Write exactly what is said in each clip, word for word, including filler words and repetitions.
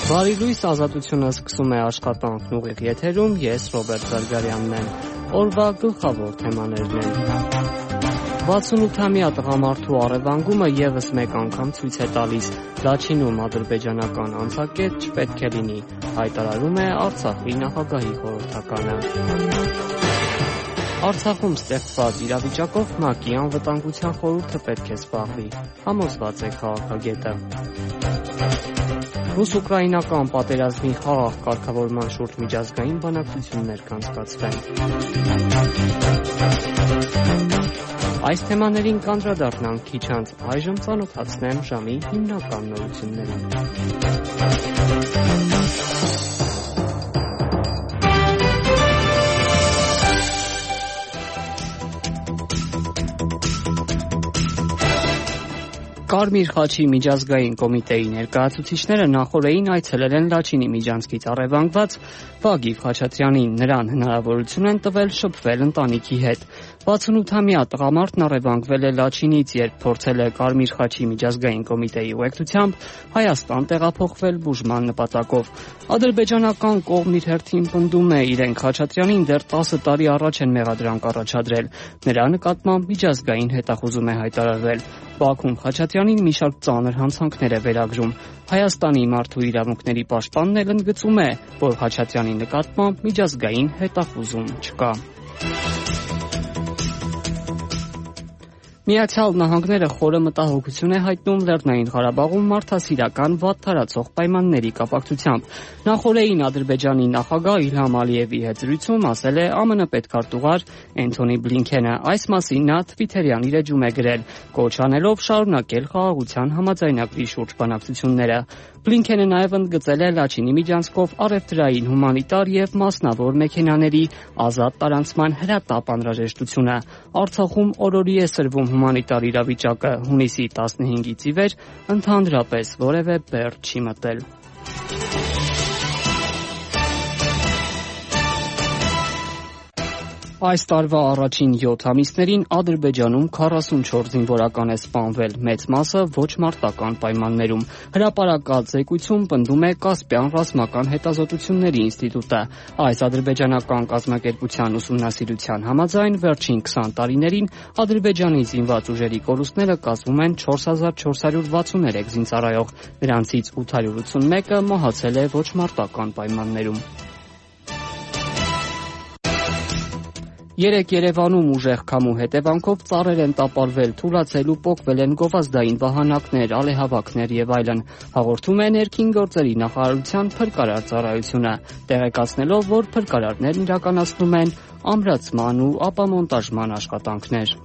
Բարի լույս, ազատությունը սկսում է աշխատանքն ուղիղ եթերում, ես Ռոբերտ Զարգարյանն եմ, օրվա գլխավոր թեմաներն են։ վաթսունութամյա տղամարդու առևանգումը ևս մեկ անգամ ցույց է տալիս Լաչինում ադրբեջանական անցակետ չպետք է լինի, հայտարարում է Արցախի նախագահի խորհրդականը։ Արցախում ստեղծված իրավիճակով ՄԱԿ-ի անվտանգության խորհուրդը պետք է զբաղվի, համոզված է քաղաքագետը։ Ռուս-ուկրաինական պատերազմի խաղաղ կարգավորման շուրջ միջազգային բանակցություններ կանցկացվեն։ Այս թեմաներին կանդրադառնանք քիչ անց, այժմ ծանոթացնեմ ժամի հիմնական նորություններին։ Կարմիր խաչի միջազգային կոմիտեի ներկայացուցիչները նախօրեին այցելել են Լաչինի միջանցքից առևանգված Վագիվ Խաչատրյանին, նրան հնարավորություն են տվել շփվել ընտանիքի հետ։ վաթսունութամյա տղամարդն առևանգվել է Լաչինից, երբ փորձել է Կարմիր խաչի միջազգային կոմիտեի ուղեկցությամբ Հայաստան տեղափոխվել բուժման նպատակով։ Ադրբեջանական կողմն իր հերթին պնդում է, իրենք Խաչատրյանին դեռ տասը տարի առաջ են մեղադրանք առաջադրել։ Նրա նկատմամբ միջազգային հետախուզում է հայտարարվել։ Բաքուն Խաչատրյանին մի շարք ծանր հանցանքներ է վերագրում։ Հայաստանի մարդու իրավունքների պաշտպանն էլ ընդգծում է, որ Խաչատրյանի նկատմամբ միջազգային հետախուզում չկա։ Միացյալ Նահանգները խորը մտահոգություն է հայտնում Լեռնային Ղարաբաղում մարդասիրական վատ թարացող պայմանների կապակցությամբ։ Նախօրեին Ադրբեջանի նախագահ Իլհամ Ալիևի հետ զրույցում ասել է ԱՄՆ պետքարտուղար Էնթոնի Բլինքենը։ Այս մասին նա Թվիթերյան իր էջում է գրել, կոչ անելով շարունակել խաղաղության համաձայնագրի շուրջ բանակցությունները։ Բլինքենը նաև ընդգծել է Լաչինի միջանցքով առևտրային, հումանիտար և մասնավոր մեքենաների ազատ տարանցման հրատապ անհրաժեշտությունը։ Արցախում օրորի է սրվում հումանիտար իրավիճակը, հունիսի տասնհինգից ի վեր ընդհանրապես որևէ բեռ չի մտել։ Այս տարվա առաջին յոթ ամիսներին Ադրբեջանում քառասունչորս զինվորական է սպանվել, մեծ մասը ոչ մարտական պայմաններում։ Հրապարակած զեկույցում պնդում է Կասպյան ռազմական հետազոտությունների ինստիտուտը։ Այս ադրբեջանական կազմակերպության ուսումնասիրության համաձայն վերջին քսան տարիներին Ադրբեջանի զինված ուժերի կորուստները կազմում են չորս հազար չորս հարյուր վաթսուներեք զինծառայող, նրանցից ութ հարյուր ութսունմեկը մահացել է ոչ մարտական պայմաններում։ Երեկ Երևանում ուժեղ քամու հետևանքով ծառեր են տապալվել, թուլացել ու պոկվել են գովազդային վահանակներ, ալեհավաքներ եւ այլն, հաղորդում է ներքին գործերի նախարարության փրկարար ծառայությունը, տեղեկացնելով, որ փրկարարներն իրականացնում են ամրացման ու ապամոնտաժման աշխատանքներ։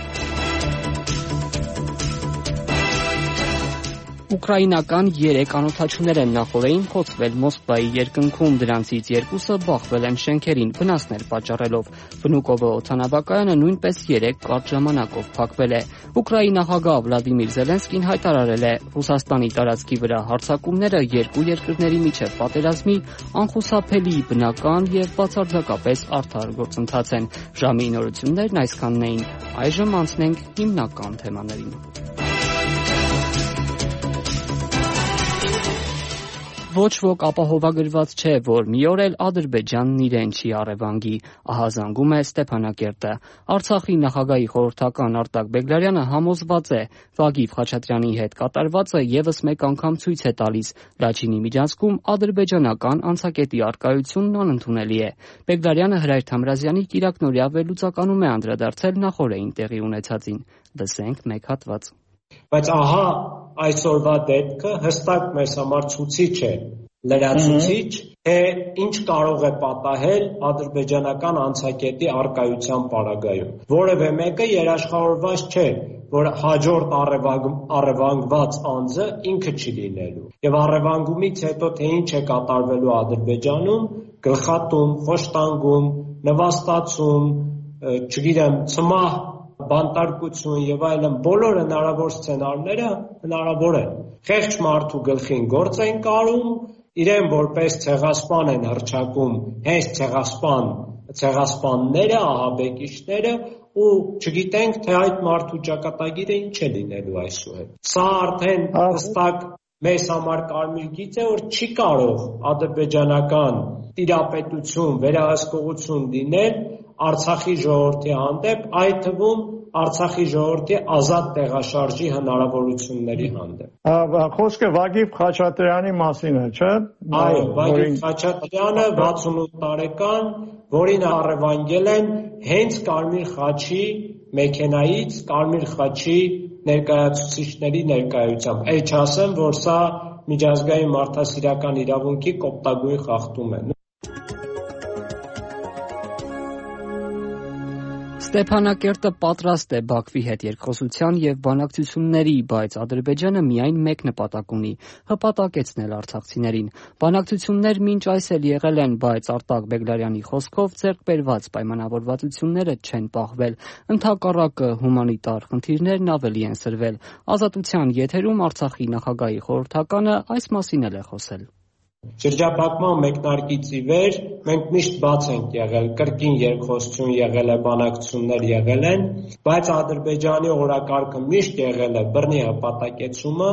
Ուկրաինական երեք անօդաչուներ են նախօրեին խոցվել Մոսկվայի երկնքում, դրանցից երկուսը բախվել են շենքերին, վնասներ պատճառելով։ Վնուկովո օդանավակայանը նույնպես երեք կարճ ժամանակով փակվել է։ Ուկրաինի նախագահ Վլադիմիր Զելենսկին հայտարարել է, Ռուսաստանի տարածքի վրա հարձակումները երկու երկրների միջև պատերազմի անխուսափելի, բնական և բացարձակապես արդար գործընթաց են։ Ժամի նորություններն այսքանն էին, այժմ անցնենք հիմնական թեմաներին։ Ոչ ոք ապահովագրված չէ, որ մի օր էլ Ադրբեջանն իրեն չի առևանգի, ահա զանգում է Ստեփանակերտը։ Արցախի նախագահի խորհրդական Արտակ Բեգլարյանը համոզված է, Վագիվ Խաչատրյանի հետ կատարվածը ևս մեկ անգամ ցույց է տալիս Լաչինի միջանցքում ադրբեջանական անցակետի առկայությունն անընդունելի է։ Բեգլարյանը Հրայր Թամրազյանի կիրակնօրյա վերլուծականում է անդրադարձել նախօրեին տեղի ունեցածին։ Լսենք մեկ հատված։ Բայց ահա այսօրվա դեպքը հստակ մեզ համար ցուցիչ է, լրացուցիչ, թե ինչ կարող է պատահել ադրբեջանական անցակետի առկայության պարագայում։ Որևէ մեկը երաշխավորված չէ, որ հաջորդ առևանգված անձը ինքը չի լինելու։ Եվ առևանգումից հետո թե ինչ է կատարվելու Ադրբեջանում, գլխատում, խոշտանգում, նվաստացում, չգիտեմ, ցմահ բանտարկություն եւ այլն, բոլոր հնարավոր սցենարները հնարավոր են։ Խեղճ մարդու գլխին գործ են կարում, իրեն որպես ցեղասպան են հռչակում հենց ցեղասպան, ցեղասպանները, ահաբեկիչները, ու չգիտենք, թե այդ մարդու ճակատագիրը ինչ է լինելու այսուհետ։ Սա արդեն հստակ մեզ համար կարմիր գիծ է, որ չի կարող ադրբեջանական տիրապետություն, վերահսկողություն լինել Արցախի ժողովրդի հանդեպ, այդ թվում Արցախի ժողովրդի ազատ տեղաշարժի հնարավորությունների հանդեպ։ Խոսքը Վագիվ Խաչատրյանի մասին է, չէ՞։ Այո, Վագիվ Խաչատրյանը վաթսունութ տարեկան, որին առևանգել են հենց Կարմիր խաչի մեքենայից, Կարմիր խաչի ներկայացուցիչների ներկայությամբ։ Այդ չասեմ, որ սա միջազգային մարդասիրական իրավունքի կոպտագույն խախտում է։ Ստեփանակերտը պատրաստ է Բաքվի հետ երկխոսության եւ բանակցությունների, բայց Ադրբեջանը միայն մեկ նպատակ ունի՝ հպատակեցնել արցախցիներին։ Բանակցություններ մինչ այս էլ եղել են, բայց Արտակ Բեգլարյանի խոսքով ձեռք բերված պայմանավորվածությունները չեն պահվել։ Ընդհակառակը հումանիտար խնդիրներն ավելի են սրվել։ Ազատության եթերում Արցախի նախագահի խորհրդականը այս մասին էլ է խոսել։ Շրջափակման մեկնարկից ի վեր մենք միշտ բաց ենք եղել, կրկին երկխոսություն եղել է, բանակցություններ եղել են, բայց Ադրբեջանի օրակարգը միշտ եղել է բռնի հպատակեցումը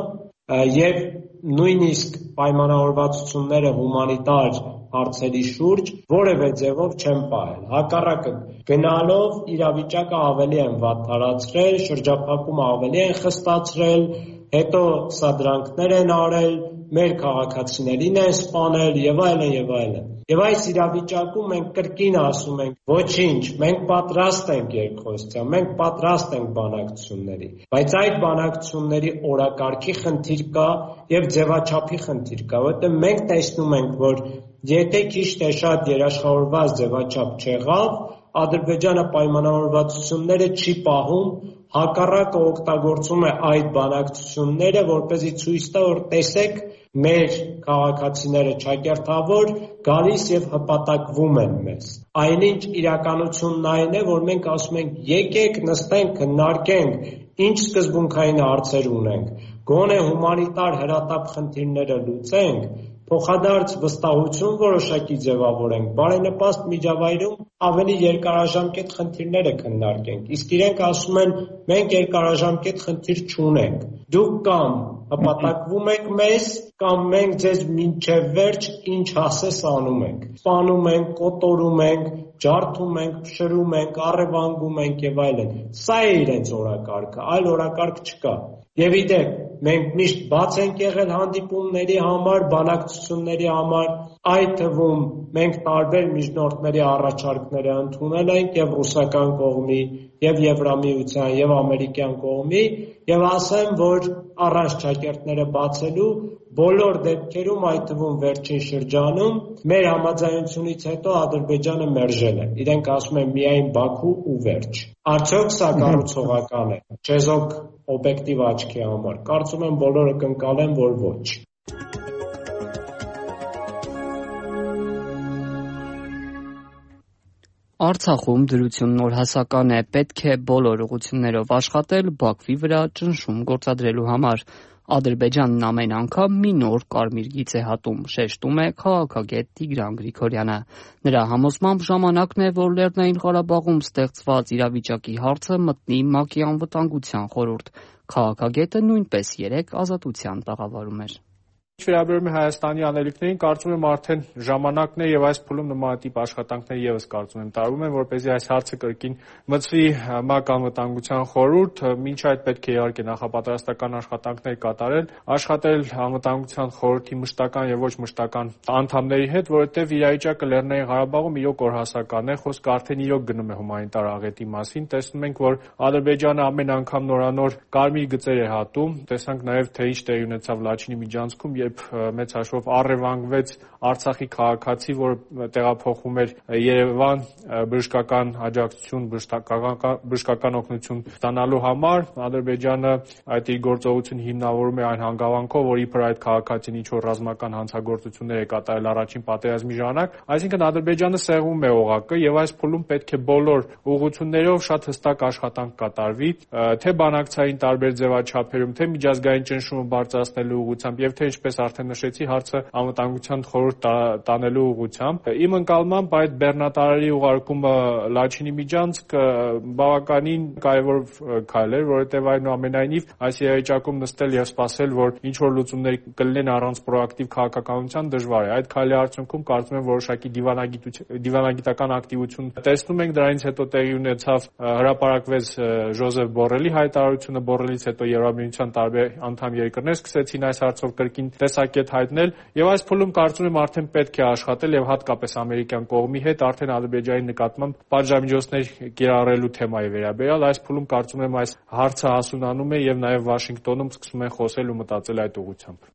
եւ նույնիսկ պայմանավորվածությունները հումանիտար հարցերի շուրջ որևէ ձևով չեն պահել։ Հակառակը գնալով իրավիճակը ավելի են վատթարացրել, շրջափակումը ավելի են խստացրել, հետո սադրանքներ են արել, մեր քաղաքացիներին են սպանել եւ այլն եւ այլն։ Եվ այս իրավիճակում մենք կրկին ասում ենք, ոչինչ, մենք պատրաստ ենք երկխոսության, մենք պատրաստ ենք բանակցությունների, բայց այդ բանակցությունների օրակարգի խնդիր կա եւ ձևաչափի խնդիր կա, որովհետեւ մենք տեսնում ենք, որ եթե քիչ թե շատ երաշխավորված ձևաչափ չեղավ, Ադրբեջանը պայմանավորվածությունները չի պահում, հակառակը օգտագործում է այդ բանակցությունները, որպեսզի ցույց տա, որ տեսեք, մեր քաղաքացիները ճակերտավոր գալիս եւ հպատակվում են մեզ։ Այնինչ իրականությունն այն է, որ մենք ասում ենք, եկեք նստենք, քննարկենք, ինչ սկզբունքային հարցեր ունենք, գոնե հումանիտար հրատապ խնդիրները լուծենք, փոխադարձ վստահություն որոշակի ձևավորենք, բարենպաստ միջավայրում ավելի երկարաժամկետ խնդիրները քննարկենք։ Իսկ իրենք ասում են, մենք երկարաժամկետ խնդիր չունենք։ Դուք կամ հպատակվում եք մեզ, կամ մենք ձեզ մինչև վերջ ինչ ասես անում ենք։ Սպանում ենք, կոտորում ենք, ջարդում ենք, փշրում ենք, առևանգում ենք եւ այլն։ Սա է իրենց օրակարգը, այլ օրակարգ չկա։ Եվ իդեպ, մենք միշտ բաց ենք եղել հանդիպումների համար, բանակցությունների համար, այդ թվում մենք տարբեր միջնորդների առաջարկները ընդունել ենք եւ ռուսական կողմի, եւ Եվրամիության, եւ ամերիկյան կողմի, եւ ասեմ, որ առանց ճակերտները բացելու բոլոր դեպքերում, այդ թվում վերջին շրջանում, մեր համաձայնությունից հետո Ադրբեջանը մերժել է։ Իրենք ասում են միայն Բաքու ու վերջ։ Արդյոք սա կառուցողական է։ Չեզոք օբյեկտիվ աչքի համար։ Կարծում եմ բոլորը կընկալեն, որ ոչ։ Արցախում դրությունն օրհասական է, պետք է բոլոր ուղղություններով աշխատել Բաքվի վրա ճնշում գործադրելու համար։ Ադրբեջանն ամեն անգամ մի նոր կարմիր գիծ է հատում, շեշտում է քաղաքագետ Տիգրան Գրիգորյանը։ Նրա համոզմամբ ժամանակն է, որ Լեռնային Ղարաբաղում ստեղծված իրավիճակի հարցը մտնի ՄԱԿ-ի անվտանգության խորհուրդ։ Քաղաքագետը նույնպես երեկ Ազատության տաղավարում էր։ Ինչ վերաբերում է Հայաստանի անելիքներին, կարծում եմ արդեն ժամանակն է եւ այս փուլում նմանատիպ աշխատանքներ եւս կարծում եմ տարվում են, որպեսզի այս հարցը կրկին մտցվի ՄԱԿ անվտանգության խորհուրդ, մինչ այդ պետք է իհարկե նախապատրաստական աշխատանքներ կատարել, աշխատել անվտանգության խորհրդի մշտական եւ ոչ մշտական անդամների հետ, որովհետեւ իրավիճակը Լեռնային Ղարաբաղում իրոք օրհասական է, խոսքը արդեն իրոք գնում է հումանիտար աղետի մասին, տեսնում ենք, որ Ադրբեջանը ամեն անգամ նորանոր կարմիր գծեր է հատում, տեսանք նաեւ թե ինչ տեղի ունեցավ Լաչինի միջանցքում, երբ մեծ հաշվով առևանգվեց Արցախի քաղաքացի, որ տեղափոխվում էր Երևան բժշկական աջակցություն, բժշկական օգնություն ստանալու համար, Ադրբեջանը այդ իր գործողությունը հիմնավորում է այն հանգամանքով, որ իբր այդ քաղաքացին ինչ-որ ռազմական հանցագործություններ է կատարել առաջին պատերազմի ժամանակ, այսինքն Ադրբեջանը սեղմում է օղակը եւ այս փուլում պետք է բոլոր ուղղություններով շատ հստակ աշխատանք կատարվի, թե բանակցային տարբեր ձևաչափերում, թե միջազգային ճնշումը բարձրացնելու ուղղությամբ եւ թե ինչպես ինչպես արդեն նշեցի, հարցը անվտանգության խորհուրդ տանելու ուղղությամբ։ Իմ ընկալմամբ այդ բեռնատարի ուղարկումը Լաչինի Միջանցք բավականին կարևոր քայլ էր, որովհետև այնուամենայնիվ այս իրավիճակում նստել եւ սպասել, որ ինչ որ լուծումներ կլինեն առանց պրոակտիվ քաղաքականության դժվար է։ Այդ քայլի արդյունքում կարծում եմ որոշակի դիվանագիտական ակտիվություն տեսնում ենք, դրանից հետո տեղի ունեցավ հրապարակվեց Ժոզեֆ Բորելի հայտարարությունը, Բորելից հետո Եվրամիության տարբեր անդամ երկրներ սկսեցին այս հարցով կրկին տեսակետ հայտնել եւ այս փուլում կարծում եմ արդեն պետք է աշխատել եւ հատկապես ամերիկյան կողմի հետ արդեն Ադրբեջանի նկատմամբ պատժամիջոցներ կիրառելու թեմայի վերաբերյալ այս փուլում կարծում եմ այս հարցը հասունանում է եւ նաեւ Վաշինգտոնում սկսում են խոսել ու մտածել այդ ուղղությամբ։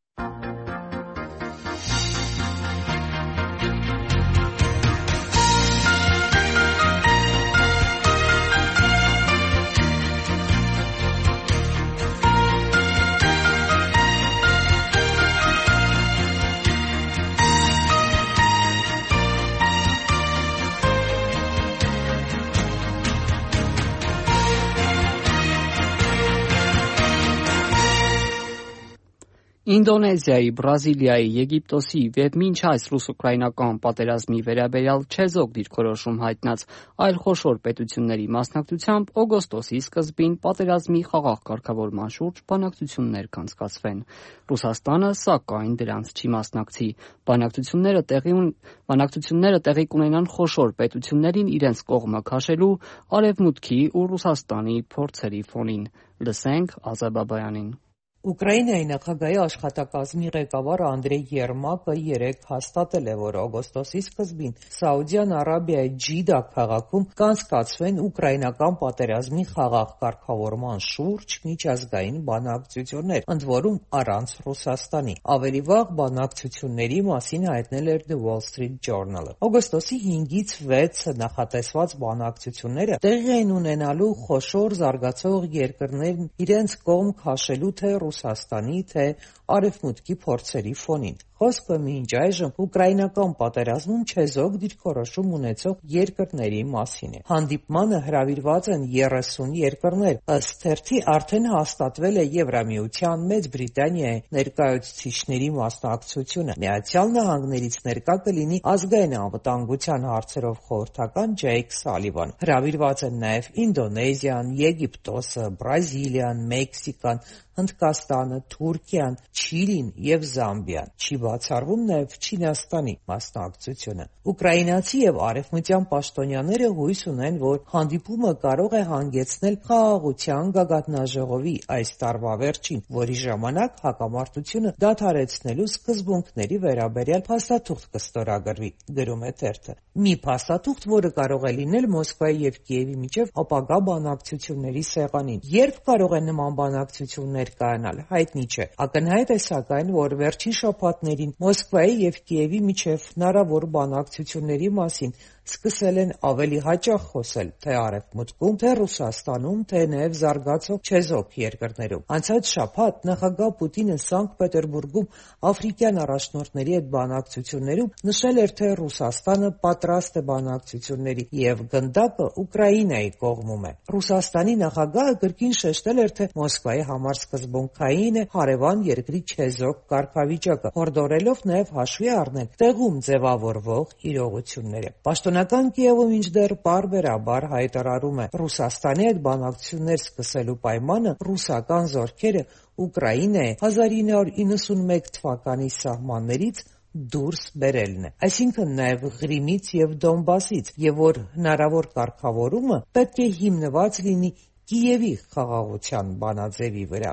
Ինդոնեզիայի, Բրազիլիայի, Եգիպտոսի եւ մինչ այս ռուս-ուկրաինական պատերազմի վերաբերյալ չեզոք դիրքորոշում հայտնած այլ խոշոր պետությունների մասնակցությամբ օգոստոսի սկզբին պատերազմի խաղաղ կարգավորման շուրջ բանակցություններ կանցկացվեն։ Ռուսաստանը, սակայն, դրանց չի մասնակցի։ Բանակցությունները տեղի բանակցությունները տեղի կունենան խոշոր պետություններին իրենց կողմը քաշելու Արևմուտքի ու Ռուսաստանի փորձերի ֆոնին։ Լսենք Ազարբայջանին։ Ուկրաինայի նախագահի աշխատակազմի ղեկավար Անդրեյ Երմակը երեկ հաստատել է, որ օգոստոսի սկզբին Սաուդյան Արաբիայի Ջիդա քաղաքում կանցկացվեն ուկրաինական պատերազմի խաղաղ կարգավորման շուրջ միջազգային բանակցություններ, ընդ որում առանց Ռուսաստանի։ Ավելի վաղ բանակցությունների մասին հայտնել էր The Wall Street Journal-ը։ Օգոստոսի հինգից վեցը նախատեսված բանակցությունները տեղի են ունենալու խոշոր զարգացող երկրներն իրենց կողմ քաշելու թե Ռուսաստանի, թե Արևմուտքի փորձերի ֆոնին։ Խոսքը մինչ այժմ ուկրաինական պատերազմում չեզոք դիրքորոշում ունեցող երկրների մասին է։ Հանդիպմանը հրավիրված են երեսուն երկրներ։ Ըստ թերթի արդեն հաստատվել է Եվրամիության, Մեծ Բրիտանիայի ներկայացուցիչների մասնակցությունը։ Միացյալ Նահանգներից ներկա կլինի ազգային անվտանգության հարցերով խորհրդական Ջեյք Սալիվան։ Հրավիրված են նաև Ինդոնեզիան, Եգիպտոսը, Բրազիլիան, Մեքսիկան, Հնդկաստանը, Թուրքիան, Չիլին եւ Զամբիան։ Չի բացառվում նաև Չինաստանի մասնակցությունը։ Ուկրաինացի եւ արևմտյան պաշտոնյաները հույս ունեն, որ հանդիպումը կարող է հանգեցնել խաղաղության գագաթնաժողովի այս տարվա վերջին, որի ժամանակ հակամարտությունը դադարեցնելու սկզբունքների վերաբերյալ փաստաթուղթ կստորագրվի, գրում է թերթը։ Մի փաստաթուղթ, որը կարող է լինել Մոսկվայի եւ Կիևի միջև ապագա բանակցությունների սեղանին։ Երբ կարող է նման բանակցություններ կայանալ, հայտնի չէ։ Ակնհայտ է սակայն, որ վերջին շաբաթներին Մոսկվայի եւ Կիևի միջև հնարավոր բանակցությունների մասին սկսել են ավելի հաճախ խոսել թե Արևմուտքում, թե Ռուսաստանում, թե նաև զարգացող չեզոք երկրներում։ Անցած շաբաթ նախագահ Պուտինը Սանկտ Պետերբուրգում աֆրիկյան առաջնորդների հետ բանակցություններում նշել էր, թե Ռուսաստանը պատրաստ է բանակցությունների եւ գնդակը Ուկրաինայի կողմում է։ Ռուսաստանի նախագահը կրկին շեշտել էր, թե Մոսկվայի համար սկզբունքային է հարևան երկրի չեզոք կարգավիճակը, հորդորելով նաև հաշվի առնել տեղում ձևավորվող իրողությունները։ Պաշտոնական Կիևը մինչդեռ պարբերաբար հայտարարում է Ռուսաստանի հետ բանակցություններ սկսելու պայմանը ռուսական զորքերը Ուկրաինայի հազար ինը հարյուր իննսունմեկ թվականի սահմաններից դուրս բերելն է, այսինքն նաև Ղրիմից եւ Դոնբասից, եւ որ հնարավոր կարգավորումը պետք է հիմնված լինի Կիևի խաղաղության բանաձևի վրա։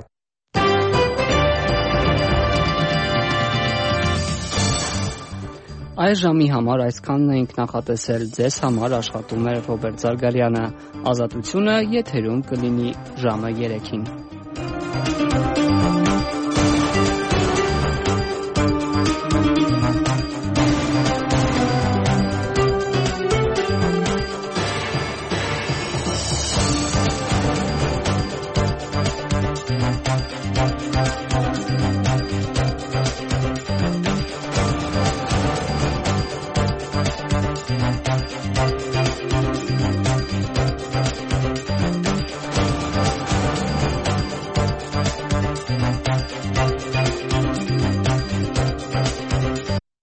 Այս ժամի համար այսքանն էինք նախատեսել, ձեզ համար աշխատում է Ռոբերտ Զարգարյանը, Ազատությունը եթերում կլինի ժամը երեքին։